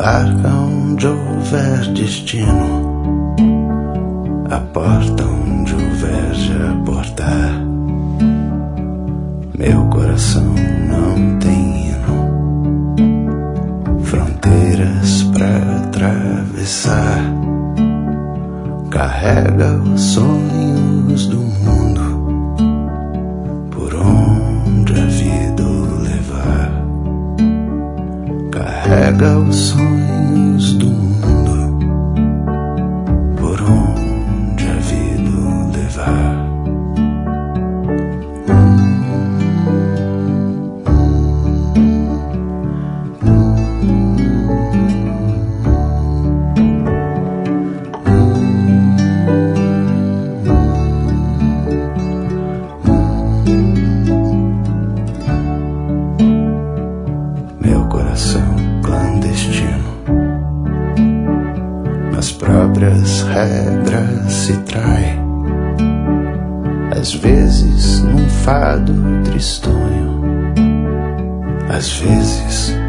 barca onde houver destino, a porta onde houver de aportar. Meu coração não tem hino, fronteiras pra atravessar. Carrega os sonhos do mundo por onde a vida o levar. Carrega os sonhos do mundo por onde a vida o levar. Meu coração clandestino, nas próprias regras se trai, às vezes num fado tristonho, às vezes